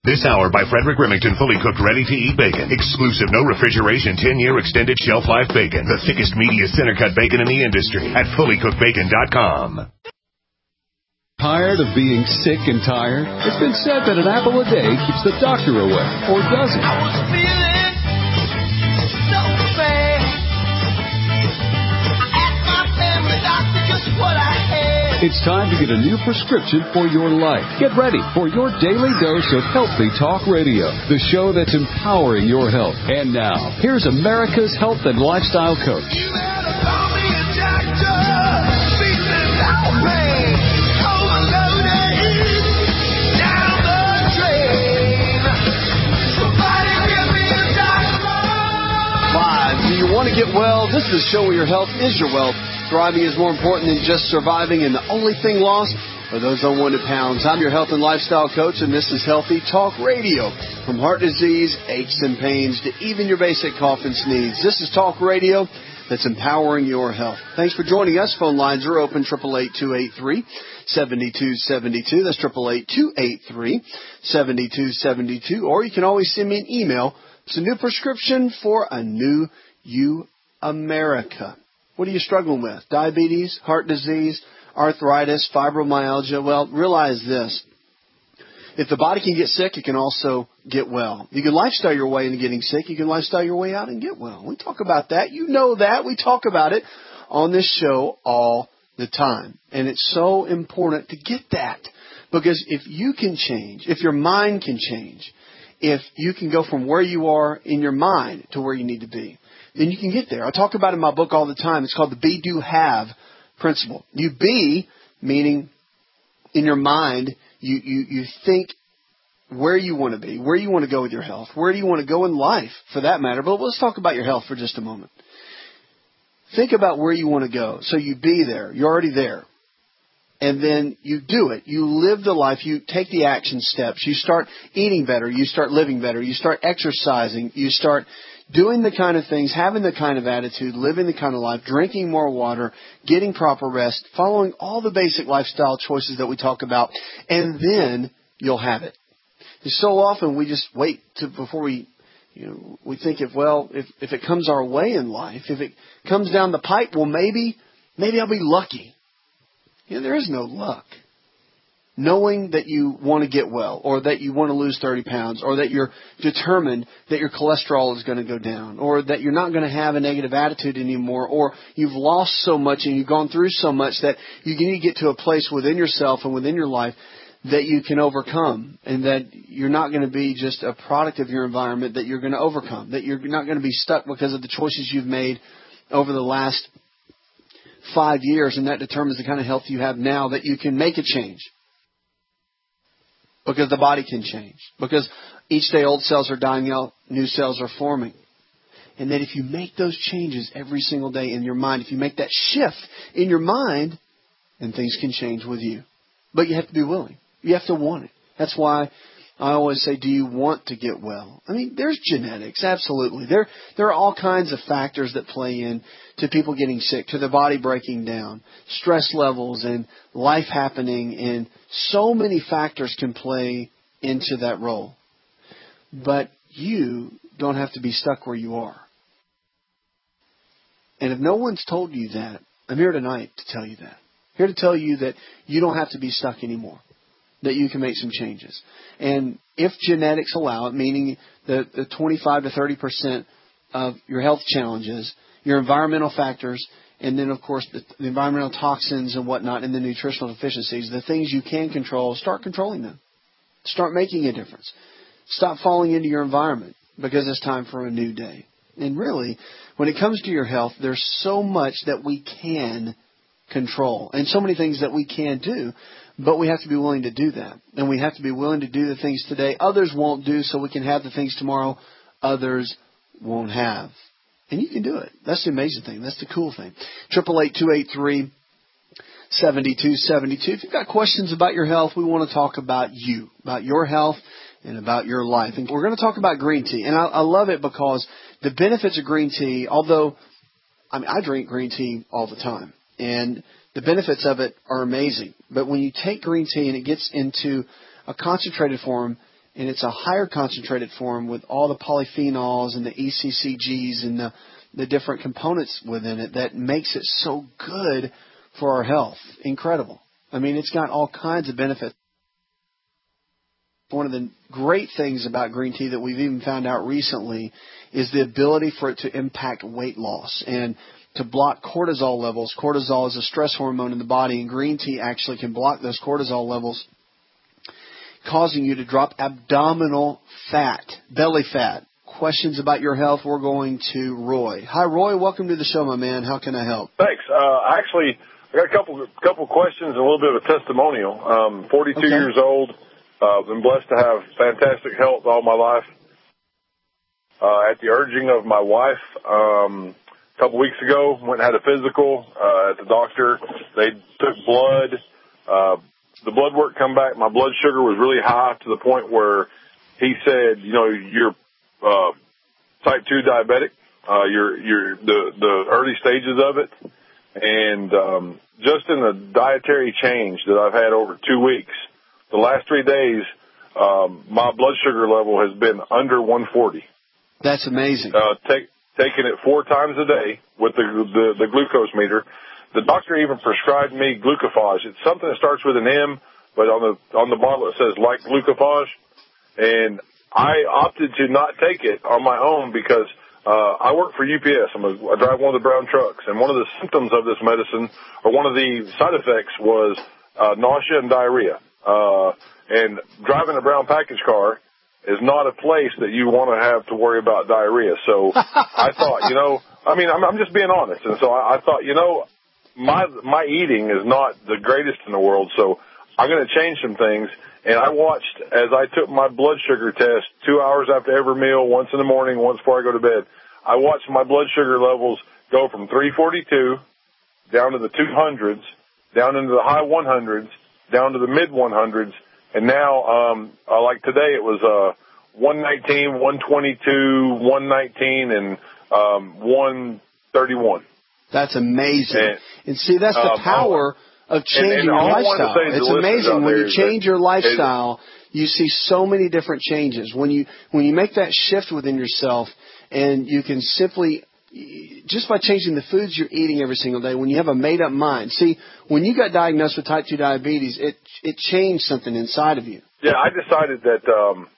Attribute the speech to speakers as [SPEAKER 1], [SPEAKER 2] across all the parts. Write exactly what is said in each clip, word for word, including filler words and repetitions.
[SPEAKER 1] This hour by Frederick Remington, fully cooked, ready-to-eat bacon. Exclusive, no refrigeration, ten-year extended shelf life bacon. The thickest, meatiest, center-cut bacon in the industry at fully cooked bacon dot com.
[SPEAKER 2] Tired of being sick and tired? It's been said that an apple a day keeps the doctor away, or does it?
[SPEAKER 3] I was feeling so bad. I asked my family doctor just what I had.
[SPEAKER 2] It's time to get a new prescription for your life. Get ready for your daily dose of Healthy Talk Radio, the show that's empowering your health. And now, here's America's health and lifestyle coach.
[SPEAKER 3] You better call me a doctor. Feeling down pain. Overloaded. Down the drain. Somebody give me a doctor.
[SPEAKER 4] Five. Do you want to get well? This is the show where your health is your wealth. Thriving is more important than just surviving, and the only thing lost are those unwanted pounds. I'm your health and lifestyle coach, and this is Healthy Talk Radio. From heart disease, aches and pains, to even your basic cough and sneeze. This is Talk Radio that's empowering your health. Thanks for joining us. Phone lines are open, eight eight eight, two eight three, seven two seven two. That's eight eight eight, two eight three, seven two seven two. Or you can always send me an email. It's a new prescription for a new you, America. What are you struggling with? Diabetes, heart disease, arthritis, fibromyalgia? Well, realize this. If the body can get sick, it can also get well. You can lifestyle your way into getting sick. You can lifestyle your way out and get well. We talk about that. You know that. We talk about it on this show all the time. And it's so important to get that. Because if you can change, if your mind can change, if you can go from where you are in your mind to where you need to be, then you can get there. I talk about it in my book all the time. It's called the be, do, have principle. You be, meaning in your mind, you, you, you think where you want to be, where you want to go with your health, where do you want to go in life for that matter. But let's talk about your health for just a moment. Think about where you want to go. So you be there. You're already there. And then you do it. You live the life. You take the action steps. You start eating better. You start living better. You start exercising. You start doing the kind of things, having the kind of attitude, living the kind of life, drinking more water, getting proper rest, following all the basic lifestyle choices that we talk about, and then you'll have it. And so often we just wait to, before we, you know, we think if, well, if, if it comes our way in life, if it comes down the pipe, well, maybe, maybe I'll be lucky. You know, there is no luck. Knowing that you want to get well, or that you want to lose thirty pounds, or that you're determined that your cholesterol is going to go down, or that you're not going to have a negative attitude anymore, or you've lost so much and you've gone through so much that you need to get to a place within yourself and within your life that you can overcome, and that you're not going to be just a product of your environment, that you're going to overcome, that you're not going to be stuck because of the choices you've made over the last five years, and that determines the kind of health you have now, that you can make a change. Because the body can change. Because each day old cells are dying out, new cells are forming. And that if you make those changes every single day in your mind, if you make that shift in your mind, then things can change with you. But you have to be willing. You have to want it. That's why I always say, do you want to get well? I mean, there's genetics, absolutely. There there are all kinds of factors that play in to people getting sick, to the body breaking down, stress levels and life happening, and so many factors can play into that role. But you don't have to be stuck where you are. And if no one's told you that, I'm here tonight to tell you that. Here to tell you that you don't have to be stuck anymore, that you can make some changes. And if genetics allow it, meaning the, the twenty-five to thirty percent of your health challenges, your environmental factors, and then, of course, the, the environmental toxins and whatnot, and the nutritional deficiencies, the things you can control, start controlling them. Start making a difference. Stop falling into your environment, because it's time for a new day. And really, when it comes to your health, there's so much that we can control, and so many things that we can do, but we have to be willing to do that. And we have to be willing to do the things today others won't do, so we can have the things tomorrow others won't have. And you can do it. That's the amazing thing. That's the cool thing. eight eight eight, two eight three, seven two seven two. If you've got questions about your health, we want to talk about you, about your health, and about your life. And we're going to talk about green tea. And I, I love it because the benefits of green tea, although I mean, I drink green tea all the time, and the benefits of it are amazing. But when you take green tea and it gets into a concentrated form, and it's a higher concentrated form with all the polyphenols and the E C C Gs and the, the different components within it that makes it so good for our health. Incredible. I mean, it's got all kinds of benefits. One of the great things about green tea that we've even found out recently is the ability for it to impact weight loss and to block cortisol levels. Cortisol is a stress hormone in the body, and green tea actually can block those cortisol levels, causing you to drop abdominal fat, belly fat. Questions about your health, we're going to Roy. Hi, Roy. Welcome to the show, my man. How can I help?
[SPEAKER 5] Thanks. Uh, actually, I got a couple couple questions and a little bit of a testimonial. Um, forty-two
[SPEAKER 4] okay.
[SPEAKER 5] years old. Uh, been blessed to have fantastic health all my life. Uh, at the urging of my wife, um, a couple weeks ago, went and had a physical uh, at the doctor. They took blood. Uh, the blood work come back. My blood sugar was really high to the point where he said, you know, you're uh, type two diabetic. Uh, you're you're the the early stages of it, and um, just in the dietary change that I've had over two weeks. The last three days, um, my blood sugar level has been under one forty.
[SPEAKER 4] That's amazing.
[SPEAKER 5] Uh, take, taking it four times a day with the, the the glucose meter. The doctor even prescribed me glucophage. It's something that starts with an M, but on the on the bottle it says like glucophage. And I opted to not take it on my own because uh, I work for U P S. I'm a, I drive one of the brown trucks, and one of the symptoms of this medicine, or one of the side effects, was uh, nausea and diarrhea. Uh, and driving a brown package car is not a place that you want to have to worry about diarrhea. So I thought, you know, I mean, I'm, I'm just being honest. And so I, I thought, you know, my, my eating is not the greatest in the world. So I'm going to change some things. And I watched as I took my blood sugar test two hours after every meal, once in the morning, once before I go to bed. I watched my blood sugar levels go from three forty-two down to the two hundreds, down into the high one hundreds, down to the mid one hundreds, and now, um, uh, like today, it was uh, one nineteen, one twenty-two, one nineteen, and um, one thirty-one.
[SPEAKER 4] That's amazing. And,
[SPEAKER 5] and
[SPEAKER 4] see, that's the
[SPEAKER 5] um,
[SPEAKER 4] power of changing
[SPEAKER 5] and, and
[SPEAKER 4] your lifestyle. It's amazing when you change your lifestyle, you see so many different changes. When you when you make that shift within yourself, and you can simply, just by changing the foods you're eating every single day, when you have a made-up mind. See, when you got diagnosed with type two diabetes, it it changed something inside of you.
[SPEAKER 5] Yeah, I decided that um,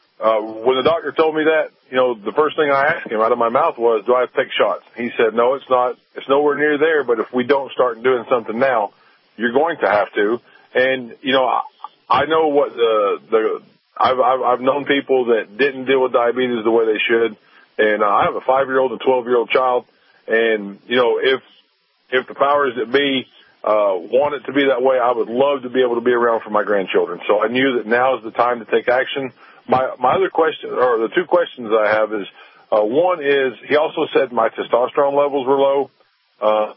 [SPEAKER 5] uh, when the doctor told me that, you know, the first thing I asked him out of my mouth was, do I have to take shots? He said, no, it's not. It's nowhere near there, but if we don't start doing something now, you're going to have to. And, you know, I, I know what the, the I've, I've, I've known people that didn't deal with diabetes the way they should. And uh, I have a five-year-old and twelve-year-old child, and, you know, if if the powers that be uh, want it to be that way, I would love to be able to be around for my grandchildren. So I knew that now is the time to take action. My my other question, or the two questions I have is, uh, one is, he also said my testosterone levels were low. Uh,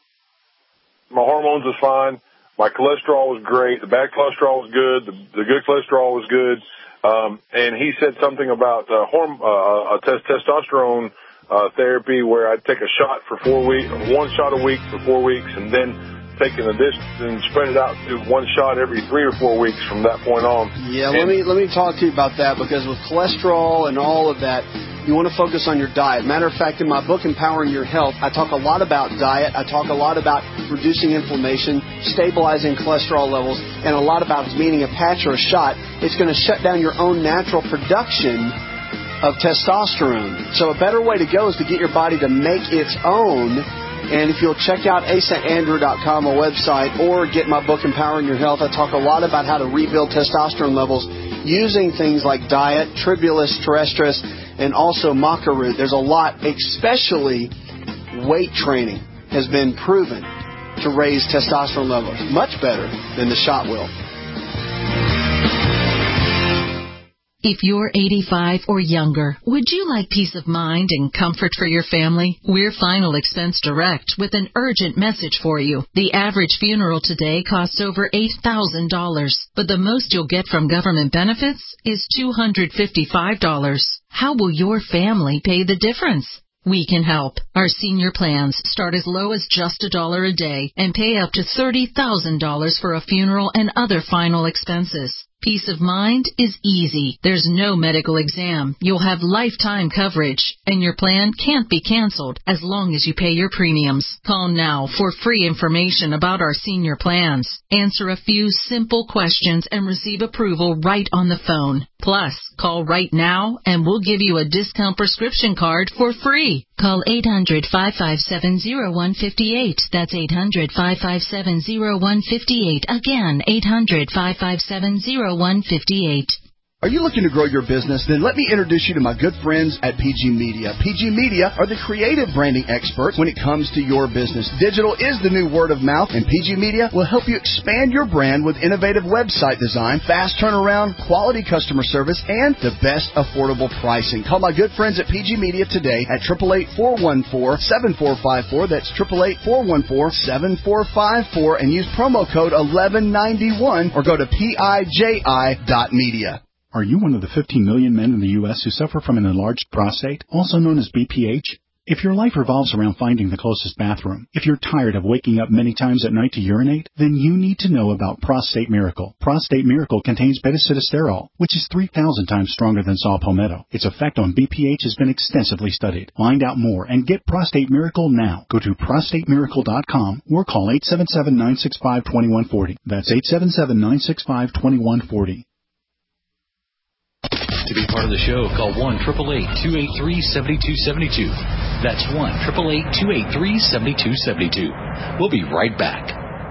[SPEAKER 5] my hormones was fine. My cholesterol was great. The bad cholesterol was good. The, the good cholesterol was good. Um, and he said something about uh, horm- uh, a test- testosterone uh, therapy where I'd take a shot for four weeks, one shot a week for four weeks, and then take an addition and spread it out to one shot every three or four weeks from that point on.
[SPEAKER 4] Yeah,
[SPEAKER 5] and
[SPEAKER 4] let me let me talk to you about that, because with cholesterol and all of that, you want to focus on your diet. Matter of fact, in my book, Empowering Your Health, I talk a lot about diet. I talk a lot about reducing inflammation, stabilizing cholesterol levels, and a lot about meaning a patch or a shot. It's going to shut down your own natural production of testosterone. So a better way to go is to get your body to make its own. And if you'll check out a s a andrew dot com, a website, or get my book, Empowering Your Health, I talk a lot about how to rebuild testosterone levels using things like diet, Tribulus terrestris, and also maca root. There's a lot, especially weight training, has been proven to raise testosterone levels much better than the shot will.
[SPEAKER 6] If you're eighty-five or younger, would you like peace of mind and comfort for your family? We're Final Expense Direct with an urgent message for you. The average funeral today costs over eight thousand dollars, but the most you'll get from government benefits is two hundred fifty-five dollars. How will your family pay the difference? We can help. Our senior plans start as low as just a dollar a day and pay up to thirty thousand dollars for a funeral and other final expenses. Peace of mind is easy. There's no medical exam. You'll have lifetime coverage, and your plan can't be canceled as long as you pay your premiums. Call now for free information about our senior plans. Answer a few simple questions and receive approval right on the phone. Plus, call right now and we'll give you a discount prescription card for free. Call eight hundred, five five seven, zero one five eight. That's eight hundred, five five seven, zero one five eight. Again, eight hundred, five five seven, zero one five eight.
[SPEAKER 7] Are you looking to grow your business? Then let me introduce you to my good friends at P G Media. P G Media are the creative branding experts when it comes to your business. Digital is the new word of mouth, and P G Media will help you expand your brand with innovative website design, fast turnaround, quality customer service, and the best affordable pricing. Call my good friends at P G Media today at eight eight eight, four one four, seven four five four. That's eight eight eight, four one four, seven four five four, and use promo code eleven ninety-one or go to P I J I dot media.
[SPEAKER 8] Are you one of the fifteen million men in the U S who suffer from an enlarged prostate, also known as B P H? If your life revolves around finding the closest bathroom, if you're tired of waking up many times at night to urinate, then you need to know about Prostate Miracle. Prostate Miracle contains beta-sitosterol, which is three thousand times stronger than saw palmetto. Its effect on B P H has been extensively studied. Find out more and get Prostate Miracle now. Go to prostate miracle dot com or call eight seven seven, nine six five, two one four zero. That's eight seven seven, nine six five, two one four zero.
[SPEAKER 2] To be part of the show, call one eight eight eight, two eight three, seven two seven two. That's one eight eight eight, two eight three, seven two seven two. We'll be right back.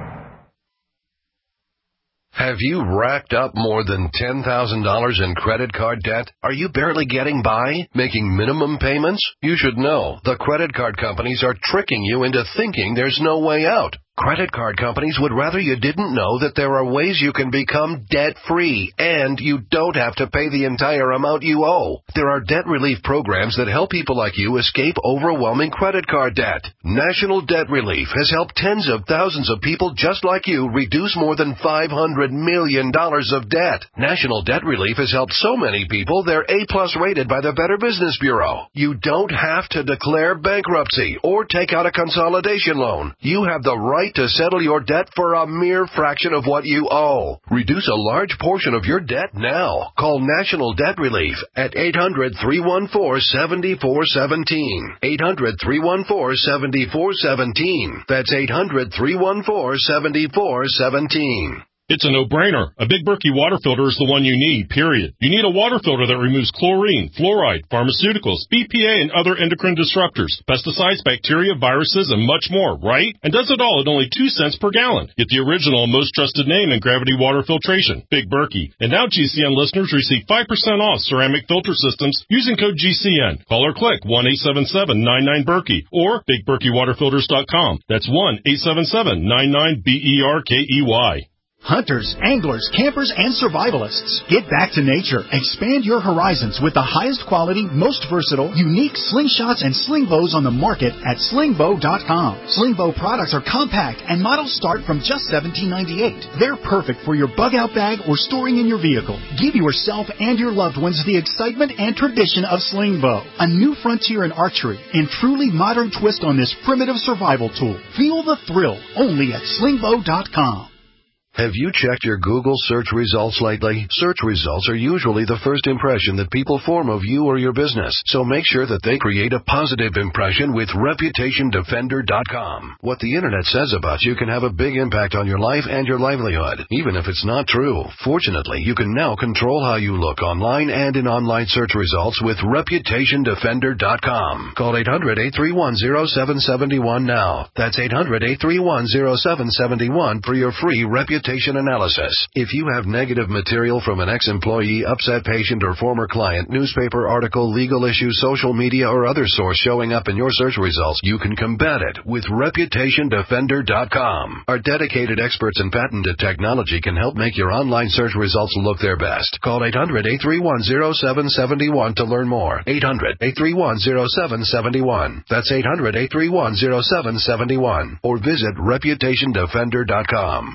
[SPEAKER 9] Have you racked up more than ten thousand dollars in credit card debt? Are you barely getting by, making minimum payments? You should know the credit card companies are tricking you into thinking there's no way out. Credit card companies would rather you didn't know that there are ways you can become debt-free, and you don't have to pay the entire amount you owe. There are debt relief programs that help people like you escape overwhelming credit card debt. National Debt Relief has helped tens of thousands of people just like you reduce more than five hundred million dollars of debt. National Debt Relief has helped so many people they're A-plus rated by the Better Business Bureau. You don't have to declare bankruptcy or take out a consolidation loan. You have the right to settle your debt for a mere fraction of what you owe. Reduce a large portion of your debt now. Call National Debt Relief at eight hundred, three one four, seven four one seven. eight hundred, three one four, seven four one seven. That's eight hundred, three one four, seven four one seven.
[SPEAKER 10] It's a no-brainer. A Big Berkey water filter is the one you need, period. You need a water filter that removes chlorine, fluoride, pharmaceuticals, B P A, and other endocrine disruptors, pesticides, bacteria, viruses, and much more, right? And does it all at only two cents per gallon. Get the original and most trusted name in gravity water filtration, Big Berkey. And now G C N listeners receive five percent off ceramic filter systems using code G C N. Call or click one eight seven seven, nine nine, Berkey or big berkey water filters dot com. That's one eight seven seven, nine nine, B E R K E Y.
[SPEAKER 11] Hunters, anglers, campers, and survivalists. Get back to nature. Expand your horizons with the highest quality, most versatile, unique slingshots and sling bows on the market at sling bow dot com. Sling bow products are compact and models start from just seventeen ninety-eight. They're perfect for your bug out bag or storing in your vehicle. Give yourself and your loved ones the excitement and tradition of sling bow. A new frontier in archery and truly modern twist on this primitive survival tool. Feel the thrill only at sling bow dot com.
[SPEAKER 9] Have you checked your Google search results lately? Search results are usually the first impression that people form of you or your business, so make sure that they create a positive impression with reputation defender dot com. What the internet says about you can have a big impact on your life and your livelihood, even if it's not true. Fortunately, you can now control how you look online and in online search results with reputation defender dot com. Call eight hundred, eight three one, zero seven seven one now. That's eight hundred, eight three one, zero seven seven one for your free reputation analysis. If you have negative material from an ex-employee, upset patient, or former client, newspaper article, legal issue, social media, or other source showing up in your search results, you can combat it with reputation defender dot com. Our dedicated experts in patented technology can help make your online search results look their best. Call eight hundred, eight three one, zero seven seven one to learn more. eight hundred, eight three one, zero seven seven one. That's eight hundred, eight three one, zero seven seven one. Or visit reputation defender dot com.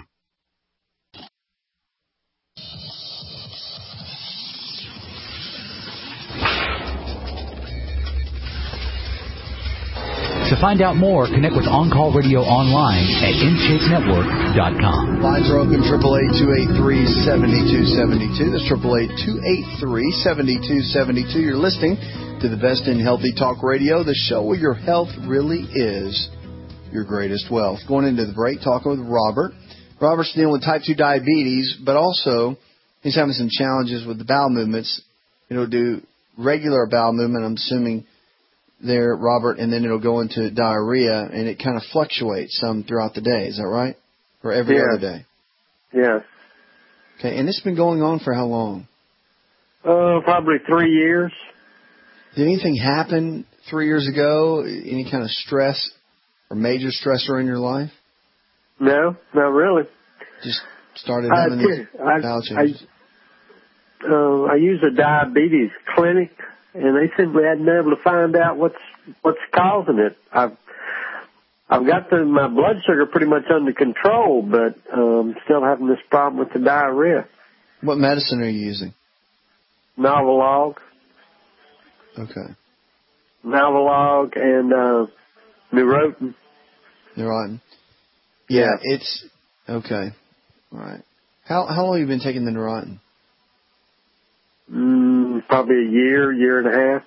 [SPEAKER 12] To To find out more, connect with On Call Radio online at in shape network dot com.
[SPEAKER 4] Lines are open, eight eight eight, two eight three, seven two seven two. That's eight eight eight, two eight three, seven two seven two. You're listening to the best in Healthy Talk Radio, the show where your health really is your greatest wealth. Going into the break, talking with Robert. Robert's dealing with type two diabetes, but also he's having some challenges with the bowel movements. It'll do regular bowel movement, I'm assuming there, Robert, and then it'll go into diarrhea, and it kind of fluctuates some throughout the day. Is that right? Or every
[SPEAKER 13] yes.
[SPEAKER 4] other day?
[SPEAKER 13] Yes.
[SPEAKER 4] Okay, and it's been going on for how long?
[SPEAKER 13] Uh, probably three years.
[SPEAKER 4] Did anything happen three years ago? Any kind of stress or major stressor in your life?
[SPEAKER 13] No, not really.
[SPEAKER 4] Just started having
[SPEAKER 13] I,
[SPEAKER 4] these bowel changes?
[SPEAKER 13] I, uh, I use a diabetes clinic, and they simply hadn't been able to find out what's what's causing it. I've I've got the, my blood sugar pretty much under control, but um, still having this problem with the diarrhea.
[SPEAKER 4] What medicine are you using?
[SPEAKER 13] Novolog.
[SPEAKER 4] Okay.
[SPEAKER 13] Novolog and uh, Neurontin.
[SPEAKER 4] Neurontin. Yeah, yeah, it's okay. All right. How how long have you been taking the Neurontin?
[SPEAKER 13] Mm, probably a year, year and a half.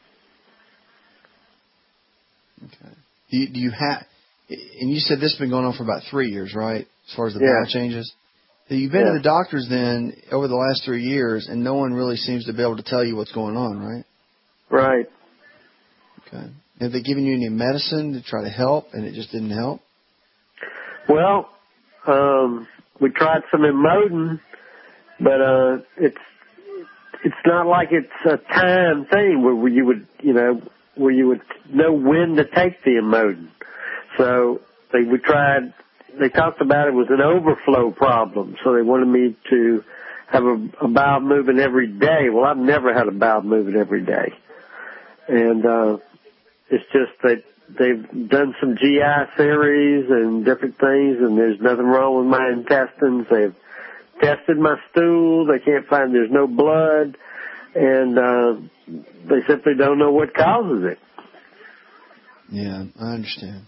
[SPEAKER 4] Okay. Do you, do you have? And you said this has been going on for about three years, right? As far as the
[SPEAKER 13] yeah.
[SPEAKER 4] bowel changes. So you've been
[SPEAKER 13] yeah.
[SPEAKER 4] to the doctors then over the last three years, and no one really seems to be able to tell you what's going on, right?
[SPEAKER 13] Right.
[SPEAKER 4] Okay. Have they given you any medicine to try to help, and it just didn't help?
[SPEAKER 13] Well, um, we tried some Imodin, but uh, it's it's not like it's a time thing where, where you would, you know, where you would know when to take the Imodin. So they we tried. They talked about it was an overflow problem, so they wanted me to have a, a bowel moving every day. Well, I've never had a bowel moving every day, and uh, it's just that they've done some G I series and different things, and there's nothing wrong with my intestines. They've tested my stool. They can't find there's no blood, and uh, they simply don't know what causes it.
[SPEAKER 4] Yeah, I understand.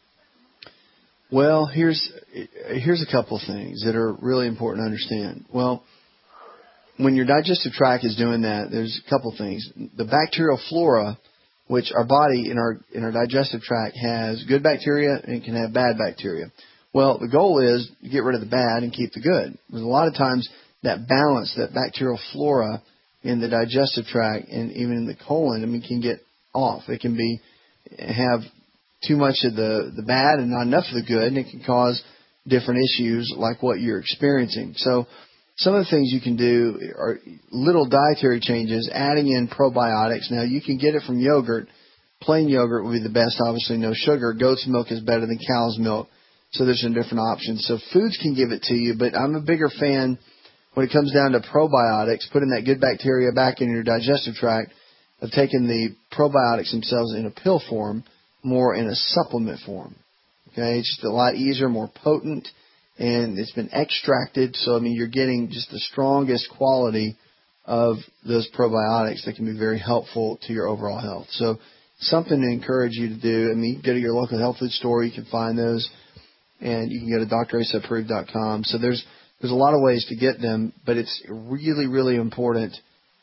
[SPEAKER 4] Well, here's here's a couple of things that are really important to understand. Well, when your digestive tract is doing that, there's a couple of things. The bacterial flora, which our body in our in our digestive tract has good bacteria and it can have bad bacteria. Well, the goal is to get rid of the bad and keep the good. There's a lot of times that balance, that bacterial flora in the digestive tract and even in the colon, I mean, can get off. It can be have too much of the, the bad and not enough of the good, and it can cause different issues like what you're experiencing. So some of the things you can do are little dietary changes, adding in probiotics. Now, you can get it from yogurt. Plain yogurt would be the best, obviously no sugar. Goat's milk is better than cow's milk, so there's some different options. So foods can give it to you, but I'm a bigger fan when it comes down to probiotics, putting that good bacteria back in your digestive tract, of taking the probiotics themselves in a pill form, more in a supplement form. Okay, it's just a lot easier, more potent, and it's been extracted. So, I mean, you're getting just the strongest quality of those probiotics that can be very helpful to your overall health. So, something to encourage you to do. I mean, you can go to your local health food store. You can find those, and you can go to D R Asa approved dot com. So, there's there's a lot of ways to get them, but it's really, really important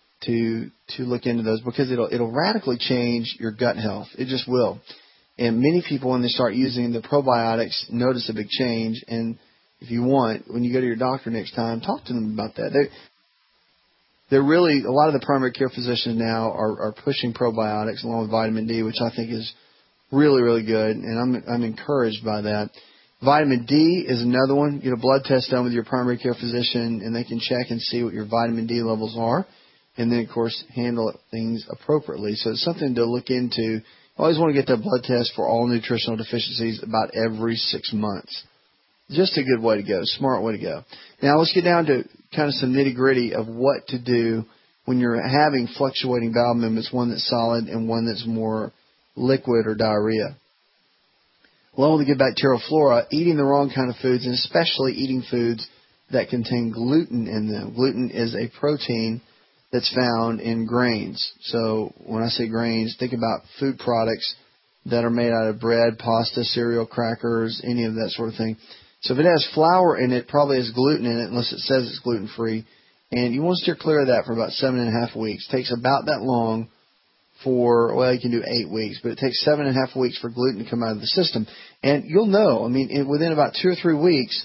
[SPEAKER 4] to to look into those because it'll it'll radically change your gut health. It just will. And many people, when they start using the probiotics, notice a big change. And if you want, when you go to your doctor next time, talk to them about that. They're, they're really, a lot of the primary care physicians now are, are pushing probiotics along with vitamin D, which I think is really, really good. And I'm I'm encouraged by that. Vitamin D is another one. Get a blood test done with your primary care physician, and they can check and see what your vitamin D levels are. And then, of course, handle things appropriately. So it's something to look into. I always want to get that blood test for all nutritional deficiencies about every six months. Just a good way to go, smart way to go. Now let's get down to kind of some nitty-gritty of what to do when you're having fluctuating bowel movements, one that's solid and one that's more liquid or diarrhea. Along with the good bacterial flora, eating the wrong kind of foods, and especially eating foods that contain gluten in them. Gluten is a protein that's found in grains. So when I say grains, think about food products that are made out of bread, pasta, cereal, crackers, any of that sort of thing. So if it has flour in it, probably has gluten in it, unless it says it's gluten-free. And you want to steer clear of that for about seven and a half weeks. It takes about that long for, well, you can do eight weeks, but it takes seven and a half weeks for gluten to come out of the system. And you'll know, I mean, in, within about two or three weeks,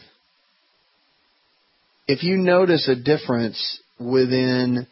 [SPEAKER 4] if you notice a difference within,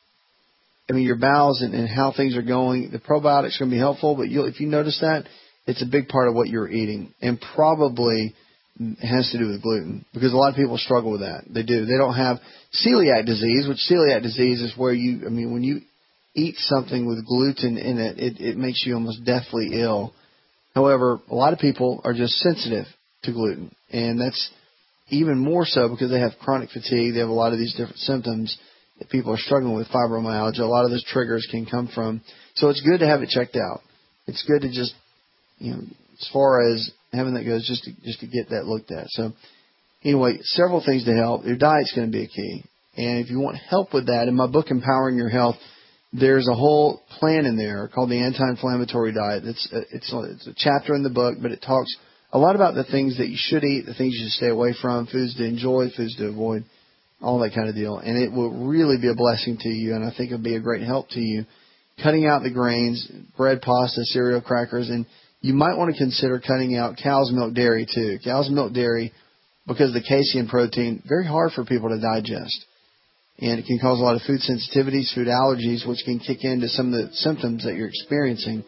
[SPEAKER 4] I mean, your bowels and, and how things are going, the probiotics are going to be helpful, but you'll, if you notice that, it's a big part of what you're eating, and probably has to do with gluten, because a lot of people struggle with that. They do. They don't have celiac disease, which celiac disease is where you, I mean, when you eat something with gluten in it, it, it makes you almost deathly ill. However, a lot of people are just sensitive to gluten, and that's even more so because they have chronic fatigue. They have a lot of these different symptoms that people are struggling with, fibromyalgia. A lot of those triggers can come from. So it's good to have it checked out. It's good to just, you know, as far as having that goes, just to, just to get that looked at. So anyway, several things to help. Your diet's going to be a key. And if you want help with that, in my book, Empowering Your Health, there's a whole plan in there called the anti-inflammatory diet. It's a, it's, a, it's a chapter in the book, but it talks a lot about the things that you should eat, the things you should stay away from, foods to enjoy, foods to avoid, all that kind of deal. And it will really be a blessing to you, and I think it will be a great help to you. Cutting out the grains, bread, pasta, cereal, crackers, and you might want to consider cutting out cow's milk dairy too. Cow's milk dairy, because of the casein protein, very hard for people to digest. And it can cause a lot of food sensitivities, food allergies, which can kick into some of the symptoms that you're experiencing.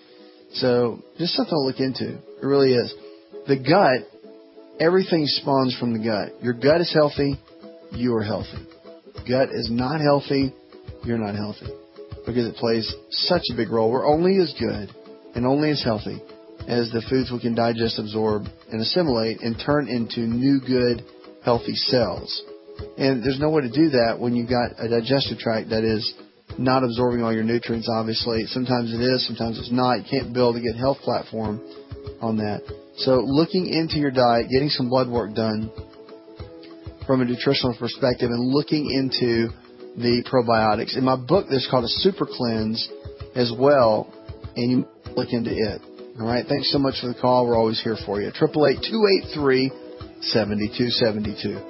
[SPEAKER 4] So just something to look into. It really is. The gut, everything spawns from the gut. Your gut is healthy, you are healthy. Gut is not healthy, you're not healthy. Because it plays such a big role. We're only as good and only as healthy as the foods we can digest, absorb, and assimilate and turn into new, good, healthy cells. And there's no way to do that when you've got a digestive tract that is not absorbing all your nutrients, obviously. Sometimes it is, sometimes it's not. You can't build a good health platform on that. So looking into your diet, getting some blood work done from a nutritional perspective, and looking into the probiotics. In my book, there's called a Super Cleanse as well, and you look into it. All right, thanks so much for the call. We're always here for you. eight eight eight, two eight three, seven two seven two.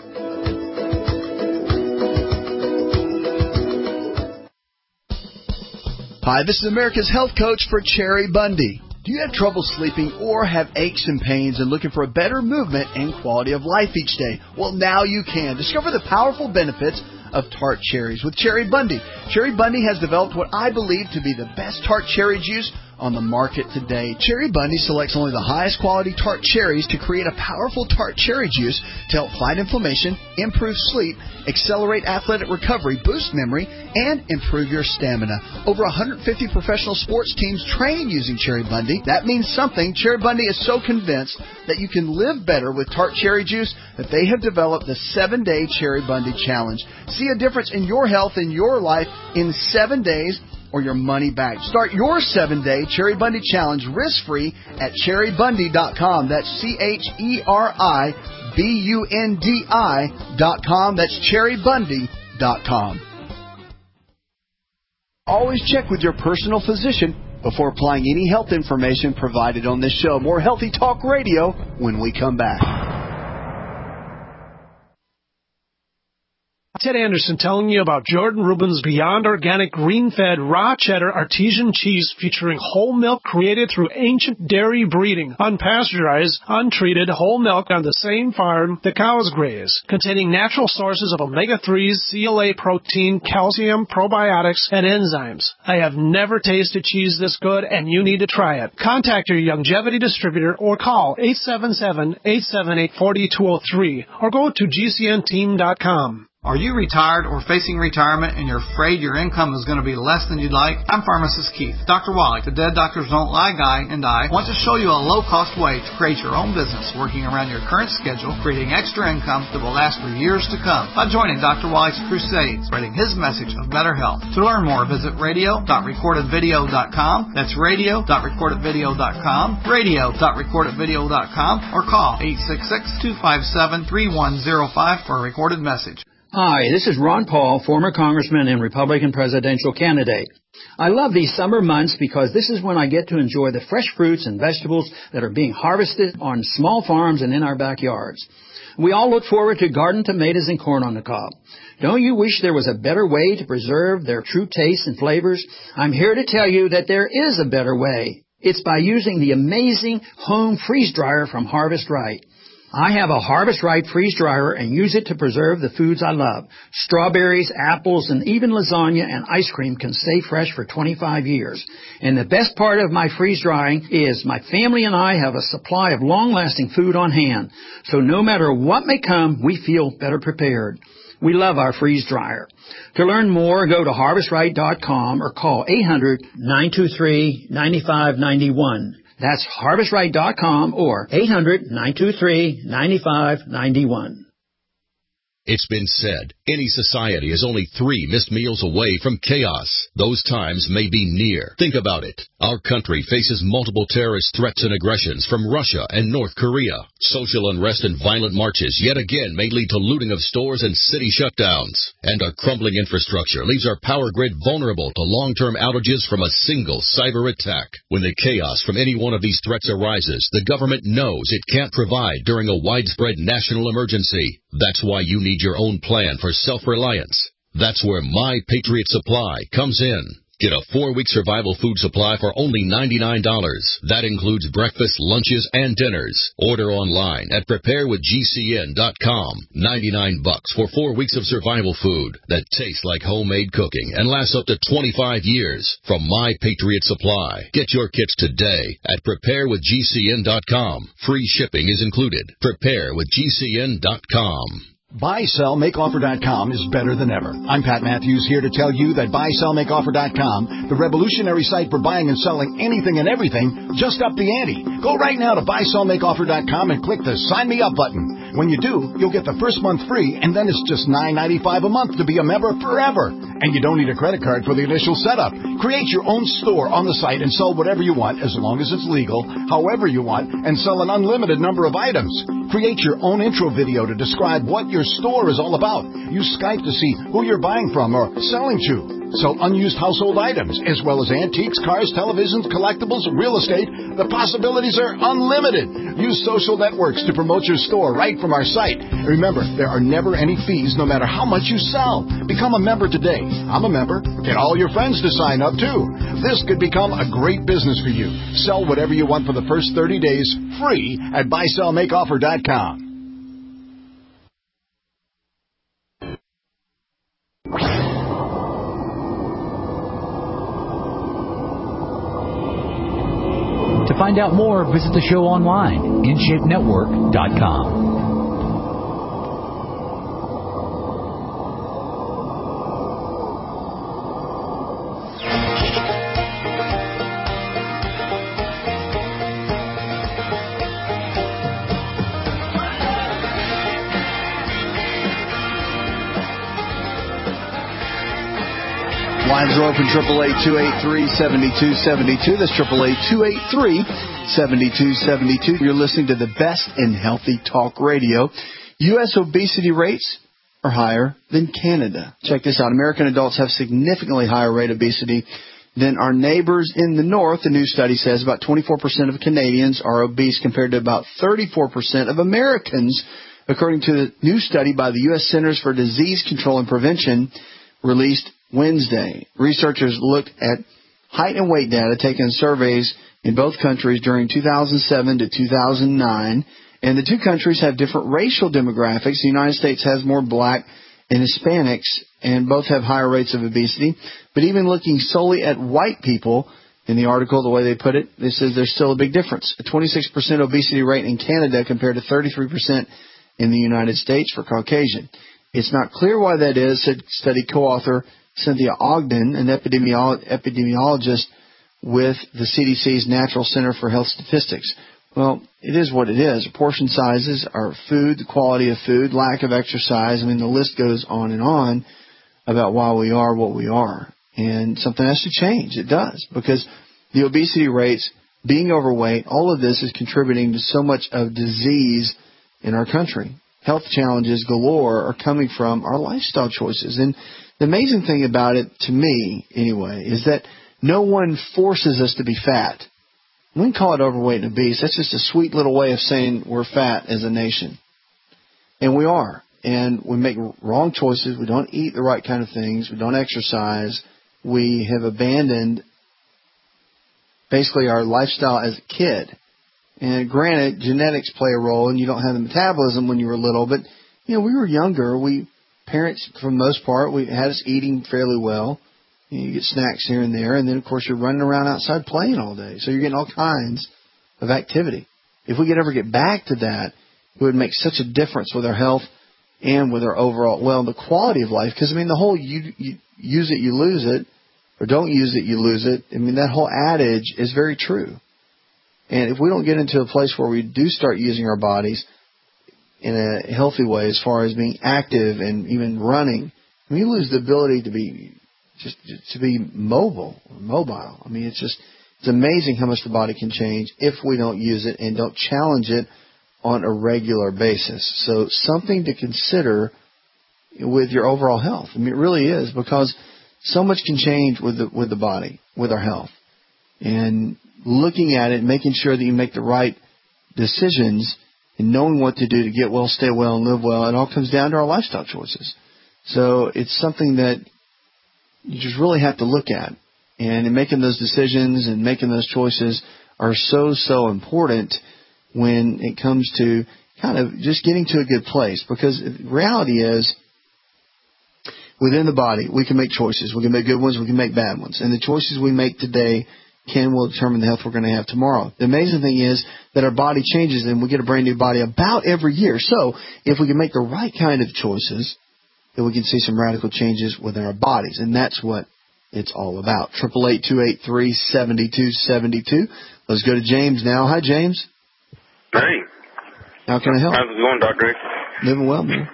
[SPEAKER 7] Hi, this is America's Health Coach for Cherry Bundy. Do you have trouble sleeping or have aches and pains and looking for a better movement and quality of life each day? Well, now you can. Discover the powerful benefits of tart cherries with Cherry Bundy. Cherry Bundy has developed what I believe to be the best tart cherry juice on the market today. Cherry Bundy selects only the highest quality tart cherries to create a powerful tart cherry juice to help fight inflammation, improve sleep, accelerate athletic recovery, boost memory, and improve your stamina. Over one hundred fifty professional sports teams train using Cherry Bundy. That means something. Cherry Bundy is so convinced that you can live better with tart cherry juice that they have developed the seven-day Cherry Bundy Challenge. See a difference in your health and your life in seven days or your money back. Start your seven-day Cherry Bundy Challenge risk-free at cherry bundy dot com. That's C H E R I B U N D I dot com. That's cherry bundy dot com. Always check with your personal physician before applying any health information provided on this show. More Healthy Talk Radio when we come back.
[SPEAKER 14] Ted Anderson telling you about Jordan Rubin's Beyond Organic Green-Fed Raw Cheddar Artesian Cheese featuring whole milk created through ancient dairy breeding, unpasteurized, untreated whole milk on the same farm the cows graze, containing natural sources of omega threes, C L A protein, calcium, probiotics, and enzymes. I have never tasted cheese this good, and you need to try it. Contact your Longevity distributor or call eight seven seven, eight seven eight, four two zero three or go to G C N team dot com.
[SPEAKER 15] Are you retired or facing retirement and you're afraid your income is going to be less than you'd like? I'm Pharmacist Keith. Doctor Wallach, the Dead Doctors Don't Lie guy, and I want to show you a low-cost way to create your own business working around your current schedule, creating extra income that will last for years to come by joining Doctor Wallach's crusade, spreading his message of better health. To learn more, visit radio dot recorded video dot com. That's radio dot recorded video dot com, radio dot recorded video dot com, or call eight six six, two five seven, three one zero five for a recorded message.
[SPEAKER 16] Hi, this is Ron Paul, former congressman and Republican presidential candidate. I love these summer months because this is when I get to enjoy the fresh fruits and vegetables that are being harvested on small farms and in our backyards. We all look forward to garden tomatoes and corn on the cob. Don't you wish there was a better way to preserve their true tastes and flavors? I'm here to tell you that there is a better way. It's by using the amazing home freeze dryer from Harvest Right. I have a Harvest Right freeze dryer and use it to preserve the foods I love. Strawberries, apples, and even lasagna and ice cream can stay fresh for twenty-five years. And the best part of my freeze drying is my family and I have a supply of long-lasting food on hand. So no matter what may come, we feel better prepared. We love our freeze dryer. To learn more, go to harvest right dot com or call eight hundred, nine two three, nine five nine one. That's harvest right dot com or eight hundred, nine two three, nine five nine one.
[SPEAKER 17] It's been said, any society is only three missed meals away from chaos. Those times may be near. Think about it. Our country faces multiple terrorist threats and aggressions from Russia and North Korea. Social unrest and violent marches yet again may lead to looting of stores and city shutdowns. And our crumbling infrastructure leaves our power grid vulnerable to long-term outages from a single cyber attack. When the chaos from any one of these threats arises, the government knows it can't provide during a widespread national emergency. That's why you need your own plan for self-reliance. That's where My Patriot Supply comes in. Get a four-week survival food supply for only ninety-nine dollars. That includes breakfast, lunches, and dinners. Order online at prepare with G C N dot com. ninety-nine bucks for four weeks of survival food that tastes like homemade cooking and lasts up to twenty-five years. From My Patriot Supply. Get your kits today at prepare with G C N dot com. Free shipping is included. prepare with G C N dot com.
[SPEAKER 11] buy sell make offer dot com is better than ever. I'm Pat Matthews here to tell you that buy sell make offer dot com, the revolutionary site for buying and selling anything and everything, just upped the ante. Go right now to buy sell make offer dot com and click the Sign Me Up button. When you do, you'll get the first month free, and then it's just nine ninety-five a month to be a member forever. And you don't need a credit card for the initial setup. Create your own store on the site and sell whatever you want, as long as it's legal, however you want, and sell an unlimited number of items. Create your own intro video to describe what your store is all about. Use Skype to see who you're buying from or selling to. Sell unused household items, as well as antiques, cars, televisions, collectibles, real estate. The possibilities are unlimited. Use social networks to promote your store right from our site. Remember, there are never any fees no matter how much you sell. Become a member today. I'm a member. Get all your friends to sign up, too. This could become a great business for you. Sell whatever you want for the first thirty days, free at buy sell make offer dot com.
[SPEAKER 12] To find out more, visit the show online, in shape network dot com.
[SPEAKER 4] Lines are open, triple eight two eight three seven two seven two. That's triple eight two eight three seven two seven two. You're listening to the best in healthy talk radio. U S obesity rates are higher than Canada. Check this out. American adults have significantly higher rate of obesity than our neighbors in the north. The new study says about twenty-four percent of Canadians are obese compared to about thirty-four percent of Americans, according to the new study by the U S Centers for Disease Control and Prevention released Wednesday. Researchers looked at height and weight data taken in surveys in both countries during two thousand seven to two thousand nine, and the two countries have different racial demographics. The United States has more black and Hispanics, and both have higher rates of obesity. But even looking solely at white people, in the article, the way they put it, they says there's still a big difference. A twenty-six percent obesity rate in Canada compared to thirty-three percent in the United States for Caucasian. It's not clear why that is, said study co-author Cynthia Ogden, an epidemiolo- epidemiologist with the C D C's National Center for Health Statistics. Well, it is what it is. Portion sizes, our food, the quality of food, lack of exercise. I mean, the list goes on and on about why we are what we are. And something has to change. It does. Because the obesity rates, being overweight, all of this is contributing to so much of disease in our country. Health challenges galore are coming from our lifestyle choices. And the amazing thing about it, to me anyway, is that no one forces us to be fat. We can call it overweight and obese. That's just a sweet little way of saying we're fat as a nation. And we are. And we make wrong choices. We don't eat the right kind of things. We don't exercise. We have abandoned basically our lifestyle as a kid. And granted, genetics play a role, and you don't have the metabolism when you were little. But, you know, we were younger. We parents, for the most part, we had us eating fairly well. You know, you get snacks here and there, and then, of course, you're running around outside playing all day. So you're getting all kinds of activity. If we could ever get back to that, it would make such a difference with our health and with our overall, well, the quality of life. Because, I mean, the whole you, you use it, you lose it, or don't use it, you lose it. I mean, that whole adage is very true. And if we don't get into a place where we do start using our bodies in a healthy way as far as being active and even running, we lose the ability to be just to be mobile or mobile. I mean, it's just it's amazing how much the body can change if we don't use it and don't challenge it on a regular basis. So something to consider with your overall health. I mean, it really is, because so much can change with the with the body, with our health. And looking at it, making sure that you make the right decisions and knowing what to do to get well, stay well, and live well, it all comes down to our lifestyle choices. So it's something that you just really have to look at. And in making those decisions and making those choices are so, so important when it comes to kind of just getting to a good place. Because the reality is, within the body, we can make choices. We can make good ones, we can make bad ones. And the choices we make today can will determine the health we're going to have tomorrow. The amazing thing is that our body changes and we get a brand new body about every year. So if we can make the right kind of choices, then we can see some radical changes within our bodies. And that's what it's all about. eight eight eight, two eight three, seven two seven two. Let's go to James now. Hi, James.
[SPEAKER 18] Hey.
[SPEAKER 4] How can I help?
[SPEAKER 18] How's it going, Doctor?
[SPEAKER 4] Living well, man.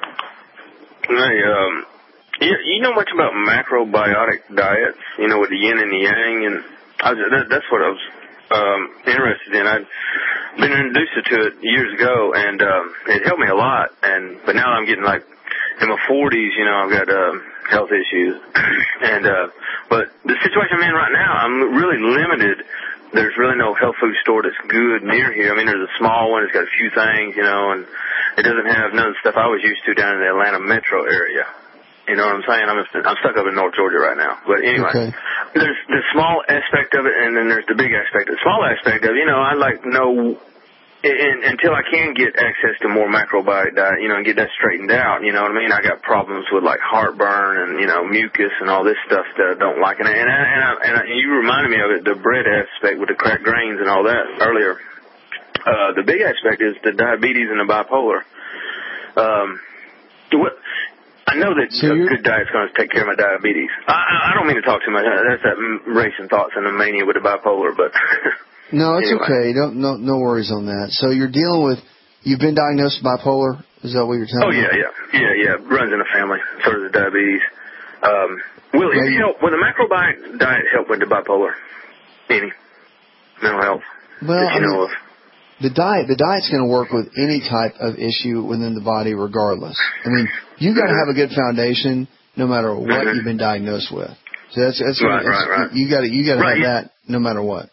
[SPEAKER 18] Hey, um, you, you know much about macrobiotic diets, you know, with the yin and the yang, and I was, that, that's what I was um, interested in. I'd been introduced to it years ago, and um, it helped me a lot. And but now I'm getting like in my forties, you know, I've got uh, health issues, and uh, but the situation I'm in right now, I'm really limited. There's really no health food store that's good near here. I mean, there's a small one. It's got a few things, you know, and it doesn't have none of the stuff I was used to down in the Atlanta metro area. You know what I'm saying? I'm I'm stuck up in North Georgia right now. But anyway, okay. There's the small aspect of it, and then there's the big aspect. The small aspect of it, you know, I'd like to know, and, until I can get access to more macrobiotic diet, you know, and get that straightened out, you know what I mean? I got problems with, like, heartburn and, you know, mucus and all this stuff that I don't like. And, and, I, and, I, and, I, and you reminded me of it, the bread aspect with the cracked grains and all that earlier. Uh, the big aspect is the diabetes and the bipolar. Um, what... I know that so a good diet's going to take care of my diabetes. I, I don't mean to talk too much. That's that racing thoughts and the mania with the bipolar, but
[SPEAKER 4] no, it's
[SPEAKER 18] anyway.
[SPEAKER 4] okay. Don't no no worries on that. So you're dealing with, you've been diagnosed with bipolar. Is that what you're telling
[SPEAKER 18] me? Oh
[SPEAKER 4] me?
[SPEAKER 18] yeah, yeah, yeah, yeah. Runs in the family. So does the diabetes. Um, will it yeah, help? Will the macrobiotic diet help with the bipolar? Any mental health?
[SPEAKER 4] Well,
[SPEAKER 18] that you
[SPEAKER 4] I
[SPEAKER 18] know
[SPEAKER 4] mean,
[SPEAKER 18] of?
[SPEAKER 4] The diet, the diet's going to work with any type of issue within the body, regardless. I mean, you got to have a good foundation, no matter what mm-hmm. you've been diagnosed with. So that's that's,
[SPEAKER 18] right,
[SPEAKER 4] that's
[SPEAKER 18] right, right.
[SPEAKER 4] you got to you got to
[SPEAKER 18] right,
[SPEAKER 4] have
[SPEAKER 18] yeah.
[SPEAKER 4] that no matter what.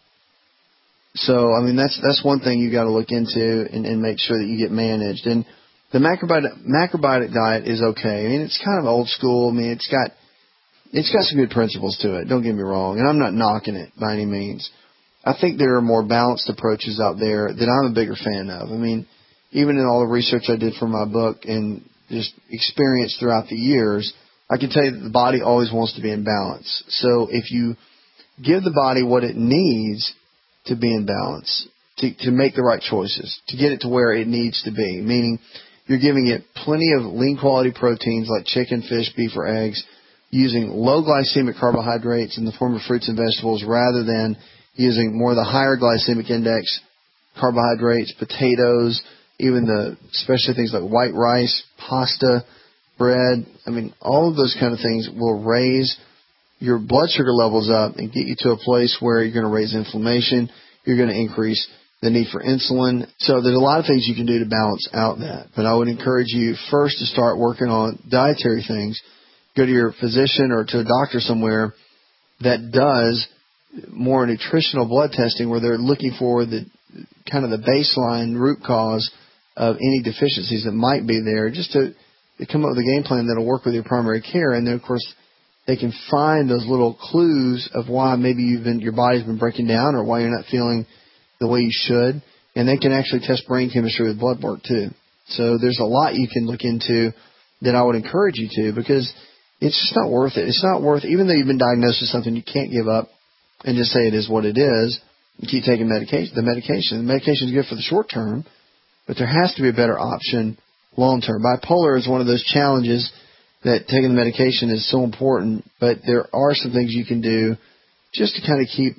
[SPEAKER 4] So I mean, that's that's one thing you got to look into and, and make sure that you get managed. And the macrobiotic macrobiotic diet is okay. I mean, it's kind of old school. I mean, it's got it's got some good principles to it. Don't get me wrong, and I'm not knocking it by any means. I think there are more balanced approaches out there that I'm a bigger fan of. I mean, even in all the research I did for my book and just experience throughout the years, I can tell you that the body always wants to be in balance. So if you give the body what it needs to be in balance, to, to make the right choices, to get it to where it needs to be, meaning you're giving it plenty of lean quality proteins like chicken, fish, beef, or eggs, using low glycemic carbohydrates in the form of fruits and vegetables rather than using more of the higher glycemic index carbohydrates, potatoes, even the especially things like white rice, pasta, bread. I mean, all of those kind of things will raise your blood sugar levels up and get you to a place where you're going to raise inflammation. You're going to increase the need for insulin. So there's a lot of things you can do to balance out that. But I would encourage you first to start working on dietary things go to your physician or to a doctor somewhere that does more nutritional blood testing where they're looking for the kind of the baseline root cause of any deficiencies that might be there, just to, to come up with a game plan that'll work with your primary care. And then, of course, they can find those little clues of why maybe you've been, your body's been breaking down or why you're not feeling the way you should. And they can actually test brain chemistry with blood work, too. So there's a lot you can look into that I would encourage you to, because it's just not worth it. It's not worth, even though you've been diagnosed with something, you can't give up and just say it is what it is. You keep taking medication. The medication, the medication is good for the short term, but there has to be a better option long term. Bipolar is one of those challenges that taking the medication is so important, but there are some things you can do just to kind of keep,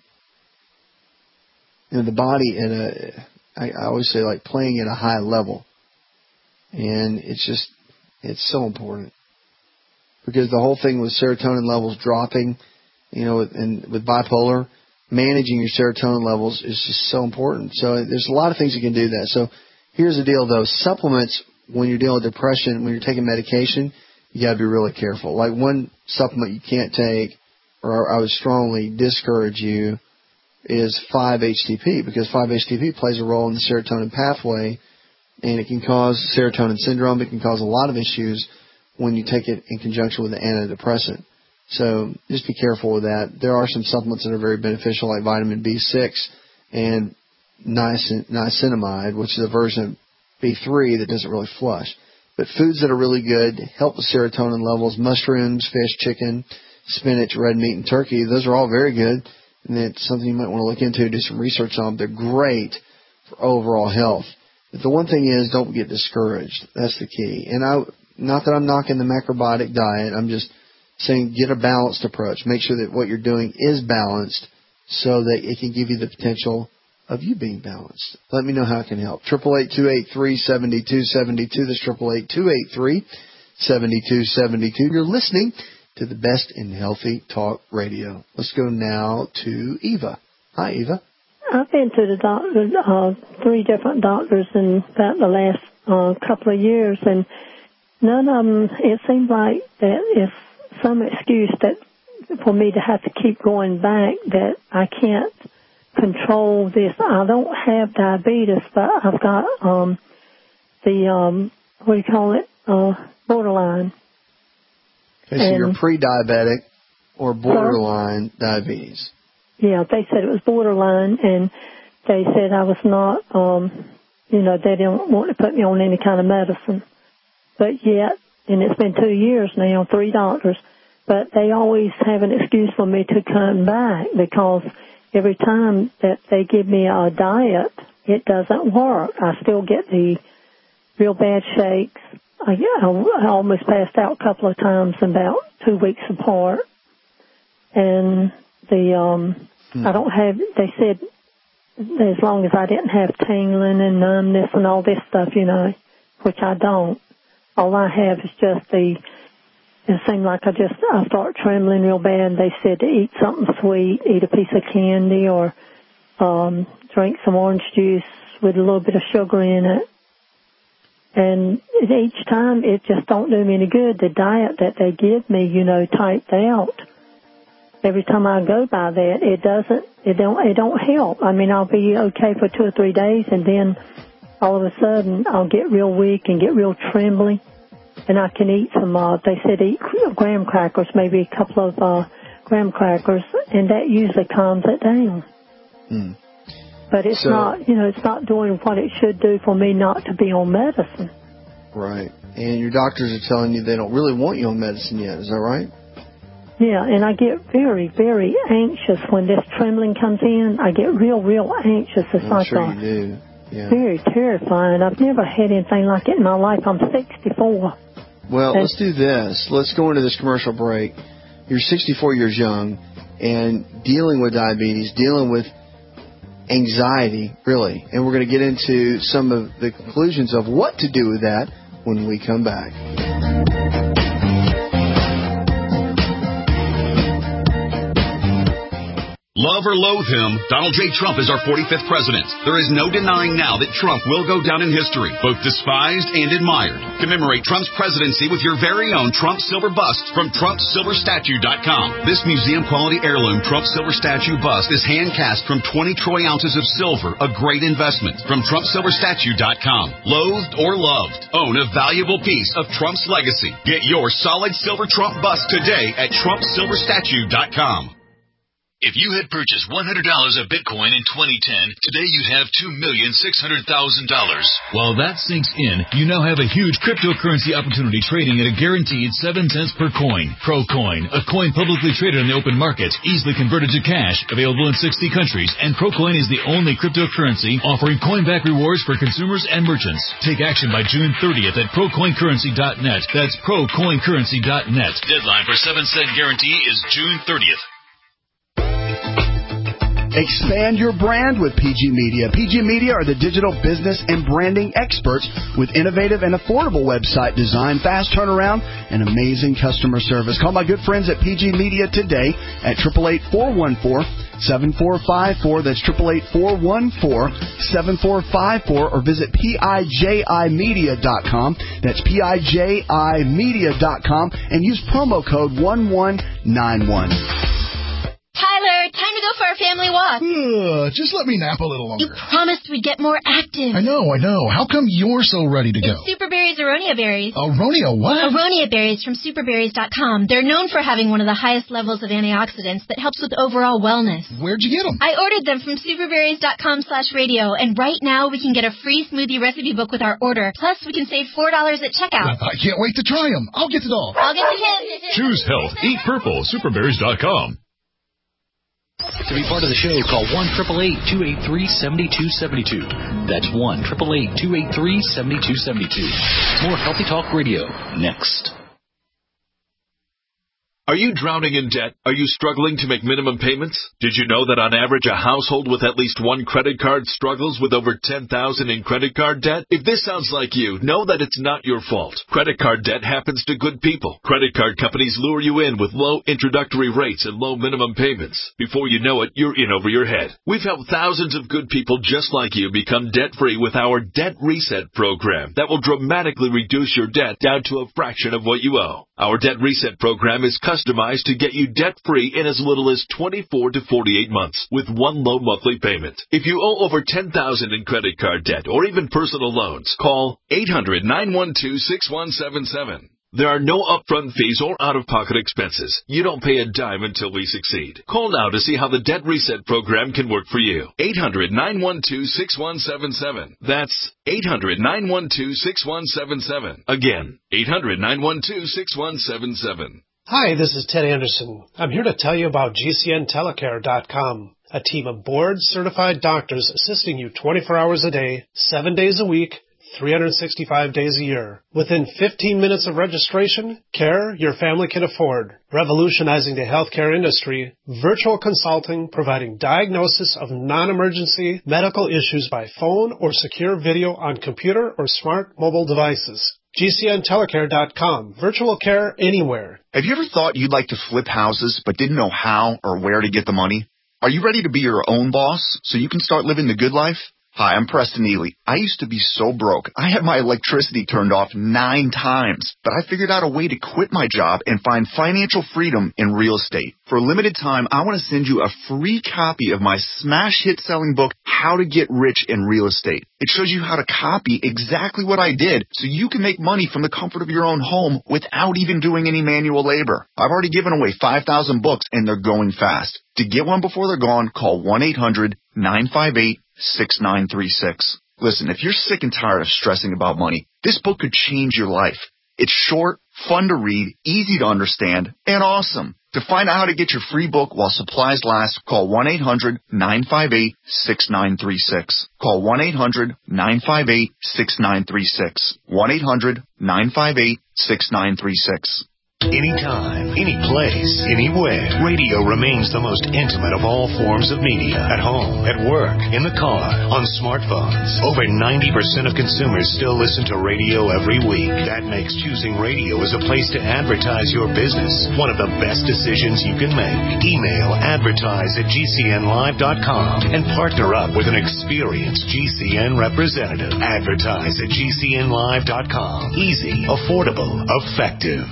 [SPEAKER 4] you know, the body at a, I, I always say, like playing at a high level. And it's just, it's so important. Because the whole thing with serotonin levels dropping, you know, and with bipolar, managing your serotonin levels is just so important. So there's a lot of things you can do that. So here's the deal, though. Supplements, when you're dealing with depression, when you're taking medication, you got to be really careful. Like one supplement you can't take, or I would strongly discourage you, is five H T P, because five H T P plays a role in the serotonin pathway, and it can cause serotonin syndrome. It can cause a lot of issues when you take it in conjunction with an antidepressant. So just be careful with that. There are some supplements that are very beneficial, like vitamin B six and niacin- niacinamide, which is a version of B three that doesn't really flush. But foods that are really good, help with serotonin levels, mushrooms, fish, chicken, spinach, red meat, and turkey, those are all very good. And it's something you might want to look into, do some research on. They're great for overall health. But the one thing is, don't get discouraged. That's the key. And I, not that I'm knocking the macrobiotic diet. I'm just saying get a balanced approach. Make sure that what you're doing is balanced so that it can give you the potential of you being balanced. Let me know how I can help. eight eight eight, two eight three, seven two seven two. That's eight eight eight, two eight three, seven two seven two. You're listening to the best in healthy talk radio. Let's go now to Eva. Hi, Eva.
[SPEAKER 19] I've been to the doctor, uh, three different doctors in about the last uh, couple of years, and none of them, it seemed like that if some excuse that for me to have to keep going back, that I can't control this. I don't have diabetes, but I've got um, the, um, what do you call it, uh, borderline.
[SPEAKER 4] Okay, so and, you're pre-diabetic or borderline uh, diabetes.
[SPEAKER 19] Yeah, they said it was borderline, and they said I was not, um, you know, they didn't want to put me on any kind of medicine. But yet, and it's been two years now, three doctors, but they always have an excuse for me to come back, because every time that they give me a diet, it doesn't work. I still get the real bad shakes. I, I almost passed out a couple of times about two weeks apart. And the, um, hmm. I don't have, they said as long as I didn't have tingling and numbness and all this stuff, you know, which I don't. All I have is just the, it seemed like I just, I start trembling real bad. They said to eat something sweet, eat a piece of candy, or um, drink some orange juice with a little bit of sugar in it. And each time it just don't do me any good. The diet that they give me, you know, typed out. Every time I go by that, it doesn't, it don't, it don't help. I mean, I'll be okay for two or three days, and then all of a sudden I'll get real weak and get real trembly. And I can eat some, uh, they said eat graham crackers, maybe a couple of uh, graham crackers, and that usually calms it down.
[SPEAKER 4] Mm.
[SPEAKER 19] But it's
[SPEAKER 4] so,
[SPEAKER 19] not, you know, it's not doing what it should do for me not to be on medicine.
[SPEAKER 4] Right. And your doctors are telling you they don't really want you on medicine yet. Is that right?
[SPEAKER 19] Yeah, and I get very, very anxious when this trembling comes in. I get real, real anxious. It's
[SPEAKER 4] I'm
[SPEAKER 19] like
[SPEAKER 4] sure
[SPEAKER 19] a,
[SPEAKER 4] you do. Yeah.
[SPEAKER 19] Very terrifying. I've never had anything like it in my life. I'm sixty-four.
[SPEAKER 4] Well,
[SPEAKER 19] and
[SPEAKER 4] let's do this. Let's go into this commercial break. You're sixty-four years young, and dealing with diabetes, dealing with anxiety, really. And we're going to get into some of the conclusions of what to do with that when we come back.
[SPEAKER 20] Love or loathe him, Donald J. Trump is our forty-fifth president. There is no denying now that Trump will go down in history, both despised and admired. Commemorate Trump's presidency with your very own Trump Silver Bust from Trump Silver Statue dot com. This museum-quality heirloom Trump Silver Statue bust is hand-cast from twenty troy ounces of silver, a great investment, from Trump Silver Statue dot com. Loathed or loved, own a valuable piece of Trump's legacy. Get your solid silver Trump bust today at Trump Silver Statue dot com.
[SPEAKER 21] If you had purchased one hundred dollars of Bitcoin in twenty ten, today you'd have two million six hundred thousand dollars.
[SPEAKER 22] While that sinks in, you now have a huge cryptocurrency opportunity trading at a guaranteed seven cents per coin. ProCoin, a coin publicly traded on the open market, easily converted to cash, available in sixty countries, and ProCoin is the only cryptocurrency offering coin-back rewards for consumers and merchants. Take action by June thirtieth at pro coin currency dot net. That's pro coin currency dot net.
[SPEAKER 21] Deadline for seven cent guarantee is June thirtieth.
[SPEAKER 7] Expand your brand with P G Media. P G Media are the digital business and branding experts with innovative and affordable website design, fast turnaround, and amazing customer service. Call my good friends at P G Media today at eight eight eight, four one four, seven four five four. That's eight eight eight, four one four, seven four five four. Or visit P I J I media dot com. That's P I J I media dot com. And use promo code one one nine one.
[SPEAKER 23] Tyler, time to go for our family walk.
[SPEAKER 24] Uh, just let me nap a little longer.
[SPEAKER 23] You promised we'd get more active.
[SPEAKER 24] I know, I know. How come you're so ready to go?
[SPEAKER 23] It's Superberry's Aronia Berries.
[SPEAKER 24] Aronia what?
[SPEAKER 23] Aronia Berries from superberries dot com. They're known for having one of the highest levels of antioxidants that helps with overall wellness.
[SPEAKER 24] Where'd you get them?
[SPEAKER 23] I ordered them from superberries dot com slash radio, and right now we can get a free smoothie recipe book with our order. Plus, we can save four dollars at checkout.
[SPEAKER 24] I can't wait to try them. I'll get it all.
[SPEAKER 23] I'll get the hint.
[SPEAKER 25] Choose health. Eat purple. superberries dot com.
[SPEAKER 12] To be part of the show, call one eight eight eight, two eight three, seven two seven two. That's one eight eight eight, two eight three, seven two seven two. More Healthy Talk Radio next.
[SPEAKER 26] Are you drowning in debt? Are you struggling to make minimum payments? Did you know that on average a household with at least one credit card struggles with over ten thousand dollars in credit card debt? If this sounds like you, know that it's not your fault. Credit card debt happens to good people. Credit card companies lure you in with low introductory rates and low minimum payments. Before you know it, you're in over your head. We've helped thousands of good people just like you become debt-free with our Debt Reset program that will dramatically reduce your debt down to a fraction of what you owe. Our Debt Reset program is customized to get you debt-free in as little as twenty-four to forty-eight months with one low monthly payment. If you owe over ten thousand dollars in credit card debt or even personal loans, call eight hundred, nine one two, six one seven seven. There are no upfront fees or out-of-pocket expenses. You don't pay a dime until we succeed. Call now to see how the Debt Reset program can work for you. eight hundred, nine one two, six one seven seven. That's eight hundred, nine one two, six one seven seven. Again, eight hundred, nine one two, six one seven seven.
[SPEAKER 14] Hi, this is Ted Anderson. I'm here to tell you about G C N telecare dot com, a team of board-certified doctors assisting you twenty-four hours a day, seven days a week, three hundred sixty-five days a year. Within fifteen minutes of registration, care your family can afford. Revolutionizing the healthcare industry, virtual consulting providing diagnosis of non-emergency medical issues by phone or secure video on computer or smart mobile devices. G C N telecare dot com. Virtual care anywhere.
[SPEAKER 27] Have you ever thought you'd like to flip houses but didn't know how or where to get the money? Are you ready to be your own boss so you can start living the good life? Hi, I'm Preston Ely. I used to be so broke. I had my electricity turned off nine times, but I figured out a way to quit my job and find financial freedom in real estate. For a limited time, I want to send you a free copy of my smash hit selling book, How to Get Rich in Real Estate. It shows you how to copy exactly what I did so you can make money from the comfort of your own home without even doing any manual labor. I've already given away five thousand books and they're going fast. To get one before they're gone, call one eight hundred, nine five eight, six nine three six. Listen, if you're sick and tired of stressing about money, this book could change your life. It's short, fun to read, easy to understand, and awesome. To find out how to get your free book while supplies last, call one eight hundred, nine five eight, six nine three six. Call one eight hundred, nine five eight, six nine three six. one eight hundred, nine five eight, six nine three six.
[SPEAKER 1] Anytime, any place, anywhere. Radio remains the most intimate of all forms of media. At home, at work, in the car, on smartphones. Over ninety percent of consumers still listen to radio every week. That makes choosing radio as a place to advertise your business one of the best decisions you can make. Email advertise at G C N live dot com and partner up with an experienced G C N representative. Advertise at G C N live dot com. Easy, affordable, effective.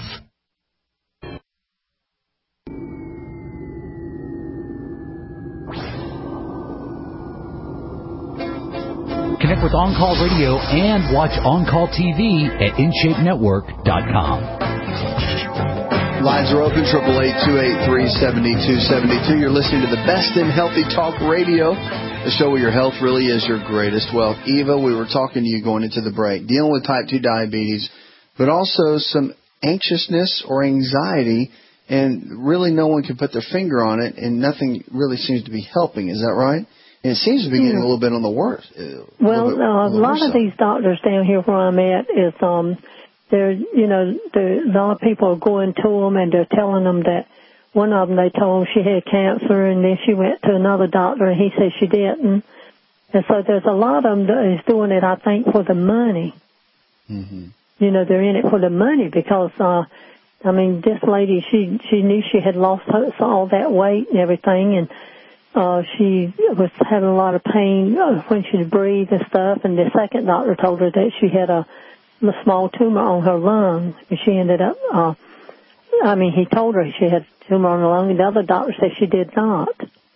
[SPEAKER 12] Connect with On Call Radio and watch On Call T V at in shape network dot com.
[SPEAKER 4] Lines are open, triple eight, two eight three, seven two seven two. You're listening to the best in healthy talk radio, the show where your health really is your greatest wealth. Eva, we were talking to you going into the break, dealing with type two diabetes, but also some anxiousness or anxiety, and really no one can put their finger on it, and nothing really seems to be helping. Is that right? And it seems to be getting a little bit on the worst.
[SPEAKER 19] Well, bit, uh, a lot of these doctors down here where I'm at is, um, they're, you know, a lot of people are going to them and they're telling them that one of them, they told them she had cancer, and then she went to another doctor and he said she didn't. And so there's a lot of them that is doing it, I think, for the money.
[SPEAKER 4] Mm-hmm.
[SPEAKER 19] You know, they're in it for the money because, uh, I mean, this lady, she, she knew she had lost all that weight and everything, and Uh, she was having a lot of pain uh, when she breathed and stuff, and the second doctor told her that she had a, a small tumor on her lung, and she ended up, uh, I mean, he told her she had a tumor on her lung, and the other doctor said she did not.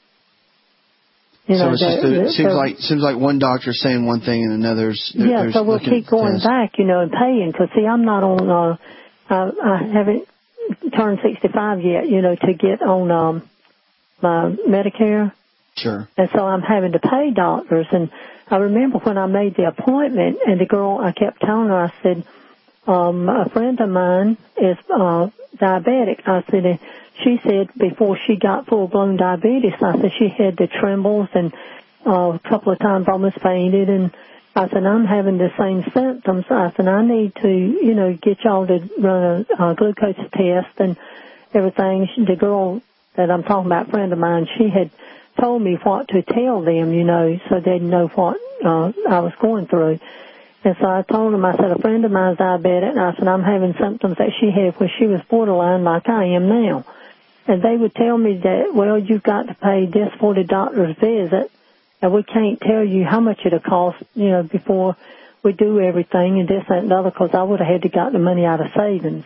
[SPEAKER 19] You
[SPEAKER 4] so
[SPEAKER 19] know,
[SPEAKER 4] it's just a, it seems
[SPEAKER 19] so,
[SPEAKER 4] like seems like one doctor's saying one thing and another's.
[SPEAKER 19] Yeah, so we'll keep going back, you know, and paying, because, see, I'm not on, uh, I, I haven't turned sixty-five yet, you know, to get on, um, my Medicare.
[SPEAKER 4] Sure.
[SPEAKER 19] And so I'm having to pay doctors. And I remember when I made the appointment, and the girl, I kept telling her, I said, um, a friend of mine is uh, diabetic. I said, and she said before she got full-blown diabetes, I said she had the trembles and uh, a couple of times almost fainted. And I said, I'm having the same symptoms. I said, I need to, you know, get y'all to run a, a glucose test and everything. The girl that I'm talking about, a friend of mine, she had told me what to tell them, you know, so they'd know what uh, I was going through. And so I told them, I said, a friend of mine's diabetic, and I said, I'm having symptoms that she had when she was borderline like I am now. And they would tell me that, well, you've got to pay this for the doctor's visit, and we can't tell you how much it'll cost, you know, before we do everything and this, that, and the other, because I would have had to got the money out of savings.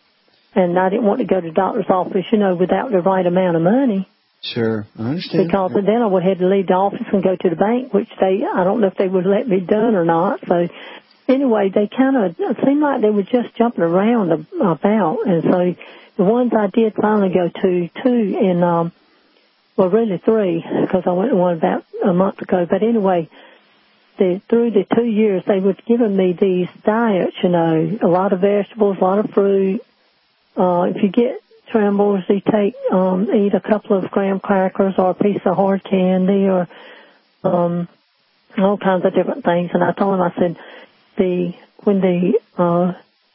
[SPEAKER 19] And I didn't want to go to the doctor's office, you know, without the right amount of money.
[SPEAKER 4] Sure, I understand.
[SPEAKER 19] Because then I would have had to leave the office and go to the bank, which they, I don't know if they would let me done or not. So anyway, they kind of, it seemed like they were just jumping around about. And so the ones I did finally go to, two in, um, well, really three, because I went to one about a month ago. But anyway, the, through the two years, they were giving me these diets, you know, a lot of vegetables, a lot of fruit. Uh, if you get trembles, you take, um, eat a couple of graham crackers or a piece of hard candy or, um, all kinds of different things. And I told him, I said, the, when the, uh,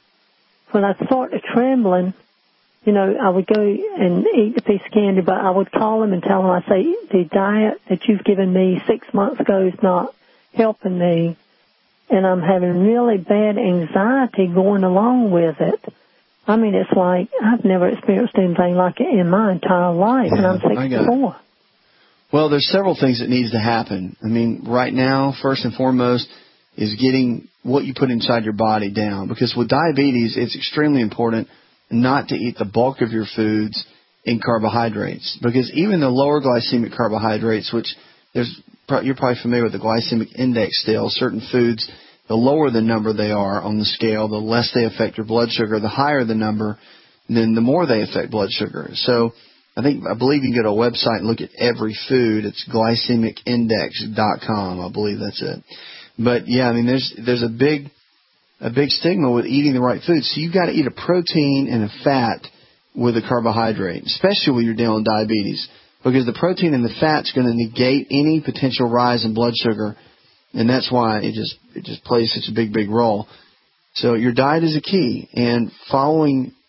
[SPEAKER 19] when I started trembling, you know, I would go and eat the piece of candy, but I would call him and tell him, I say, the diet that you've given me six months ago is not helping me. And I'm having really bad anxiety going along with it. I mean, it's like I've never experienced anything like it in my entire life, yeah, and I'm sixty-four.
[SPEAKER 4] Well, there's several things that needs to happen. I mean, right now, first and foremost, is getting what you put inside your body down. Because with diabetes, it's extremely important not to eat the bulk of your foods in carbohydrates. Because even the lower glycemic carbohydrates, which there's you're probably familiar with the glycemic index scale, certain foods, the lower the number they are on the scale, the less they affect your blood sugar. The higher the number, then the more they affect blood sugar. So I think I believe you can go to a website and look at every food. It's glycemic index dot com. I believe that's it. But yeah, I mean, there's there's a big a big stigma with eating the right food. So you've got to eat a protein and a fat with a carbohydrate, especially when you're dealing with diabetes, because the protein and the fat's going to negate any potential rise in blood sugar. And that's why it just it just plays such a big, big role. So your diet is a key, and following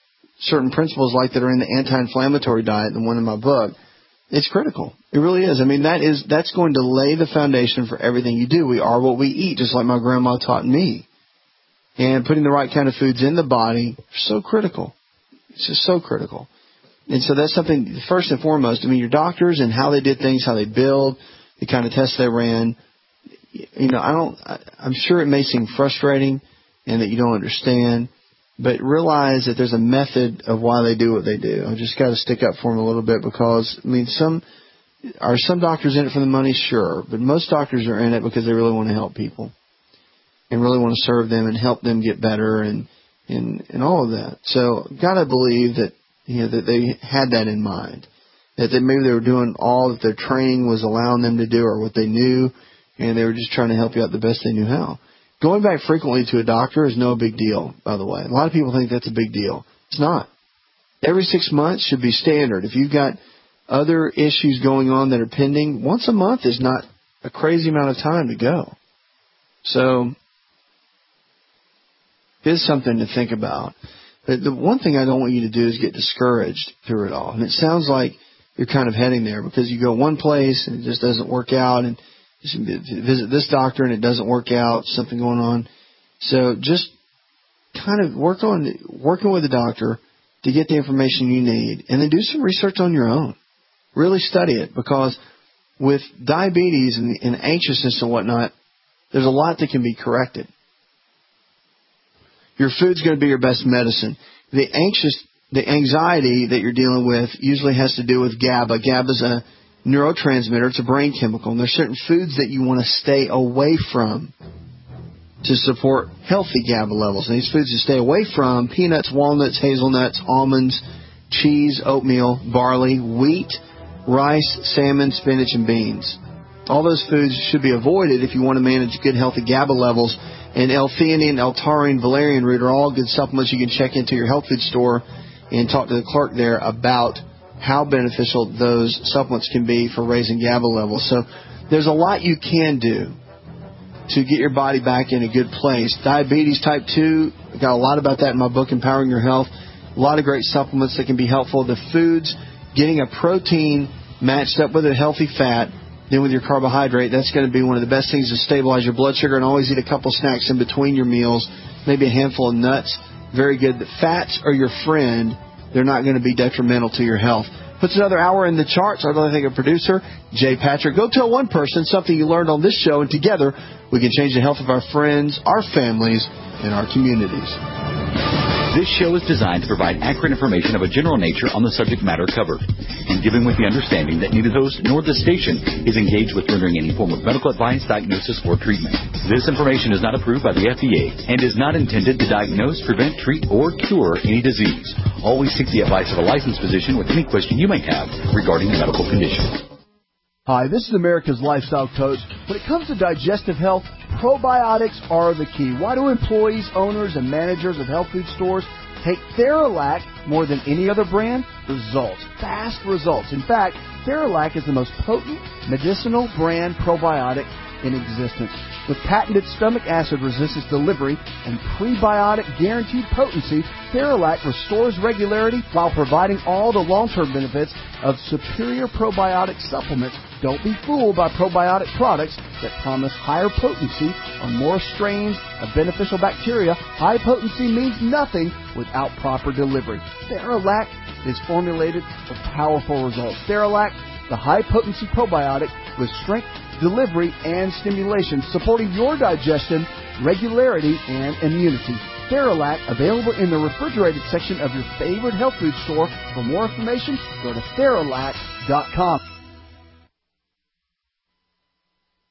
[SPEAKER 2] certain principles like that are in the anti-inflammatory diet, the one in my book, it's critical. It really is. I mean, that is that's going to lay the foundation for everything you do. We are what we eat, just like my grandma taught me. And putting the right kind of foods in the body is so critical. It's just so critical. And so that's something, first and foremost, I mean, your doctors and how they did things, how they build, the kind of tests they ran. You know, I don't, I, I'm sure it may seem frustrating and that you don't understand, but realize that there's a method of why they do what they do. I just got to stick up for them a little bit because, I mean, some, are some doctors in it for the money? Sure. But most doctors are in it because they really want to help people and really want to serve them and help them get better and, and, and all of that. So got to believe that, you know, that they had that in mind, that they, maybe they were doing all that their training was allowing them to do or what they knew, and they were just trying to help you out the best they knew how. Going back frequently to a doctor is no big deal, by the way. A lot of people think that's a big deal. It's not. Every six months should be standard. If you've got other issues going on that are pending, once a month is not a crazy amount of time to go. So it's something to think about. But the one thing I don't want you to do is get discouraged through it all. And it sounds like you're kind of heading there because you go one place and it just doesn't work out, and you visit this doctor and it doesn't work out, something going on. So just kind of work on working with a doctor to get the information you need, and then do some research on your own. Really study it, because with diabetes and, and anxiousness and whatnot, there's a lot that can be corrected. Your food's going to be your best medicine. The anxious, the anxiety that you're dealing with usually has to do with GABA. GABA is a neurotransmitter. It's a brain chemical. And there's certain foods that you want to stay away from to support healthy GABA levels. And these foods to stay away from: peanuts, walnuts, hazelnuts, almonds, cheese, oatmeal, barley, wheat, rice, salmon, spinach, and beans. All those foods should be avoided if you want to manage good, healthy GABA levels. And L-theanine, L-taurine, valerian root are all good supplements you can check into your health food store and talk to the clerk there about how beneficial those supplements can be for raising GABA levels. So there's a lot you can do to get your body back in a good place. Diabetes type two, I've got a lot about that in my book, Empowering Your Health. A lot of great supplements that can be helpful. The foods, getting a protein matched up with a healthy fat, then with your carbohydrate, that's going to be one of the best things to stabilize your blood sugar. And always eat a couple snacks in between your meals, maybe a handful of nuts. Very good. The fats are your friend. They're not going to be detrimental to your health. Puts another hour in the charts. I'd like to thank a producer, Jay Patrick. Go tell one person something you learned on this show, and together we can change the health of our friends, our families, and our communities.
[SPEAKER 3] This show is designed to provide accurate information of a general nature on the subject matter covered, and given with the understanding that neither the host nor the station is engaged with rendering any form of medical advice, diagnosis, or treatment. This information is not approved by the F D A and is not intended to diagnose, prevent, treat, or cure any disease. Always seek the advice of a licensed physician with any question you may have regarding a medical condition.
[SPEAKER 7] Hi, this is America's Lifestyle Coach. When it comes to digestive health, probiotics are the key. Why do employees, owners, and managers of health food stores take Theralac more than any other brand? Results. Fast results. In fact, Theralac is the most potent medicinal brand probiotic in existence. With patented stomach acid resistance delivery and prebiotic guaranteed potency, Theralac restores regularity while providing all the long-term benefits of superior probiotic supplements. Don't be fooled by probiotic products that promise higher potency on more strains of beneficial bacteria. High potency means nothing without proper delivery. Theralac is formulated for powerful results. Theralac, the high-potency probiotic with strength, delivery, and stimulation, supporting your digestion, regularity, and immunity. Theralac, available in the refrigerated section of your favorite health food store. For more information, go to Theralac dot com.